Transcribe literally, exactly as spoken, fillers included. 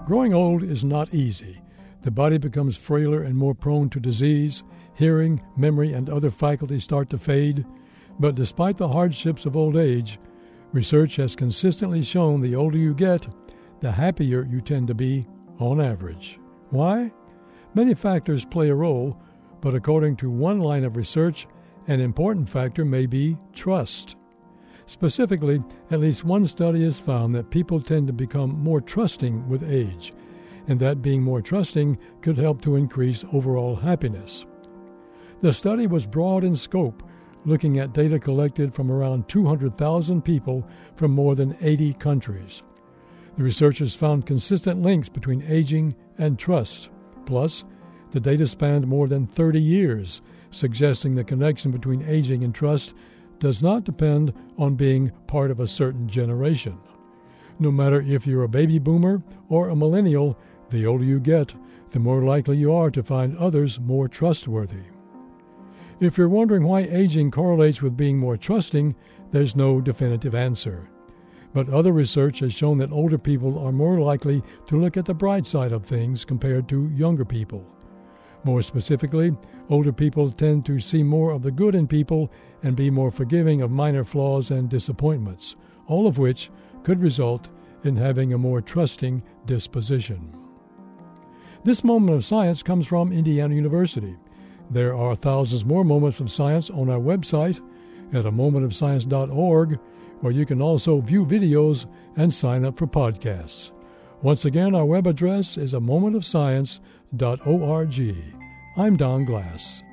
Growing old is not easy. The body becomes frailer and more prone to disease. Hearing, memory, and other faculties start to fade. But despite the hardships of old age, research has consistently shown the older you get, the happier you tend to be on average. Why? Many factors play a role, but according to one line of research, an important factor may be trust. Specifically, at least one study has found that people tend to become more trusting with age, and that being more trusting could help to increase overall happiness. The study was broad in scope, looking at data collected from around two hundred thousand people from more than eighty countries. The researchers found consistent links between aging and trust. Plus, the data spanned more than thirty years, suggesting the connection between aging and trust does not depend on being part of a certain generation. No matter if you're a baby boomer or a millennial, the older you get, the more likely you are to find others more trustworthy. If you're wondering why aging correlates with being more trusting, there's no definitive answer. But other research has shown that older people are more likely to look at the bright side of things compared to younger people. More specifically, older people tend to see more of the good in people and be more forgiving of minor flaws and disappointments, all of which could result in having a more trusting disposition. This moment of science comes from Indiana University. There are thousands more moments of science on our website at a moment of science dot org, where you can also view videos and sign up for podcasts. Once again, our web address is a moment of science dot org. I'm Don Glass.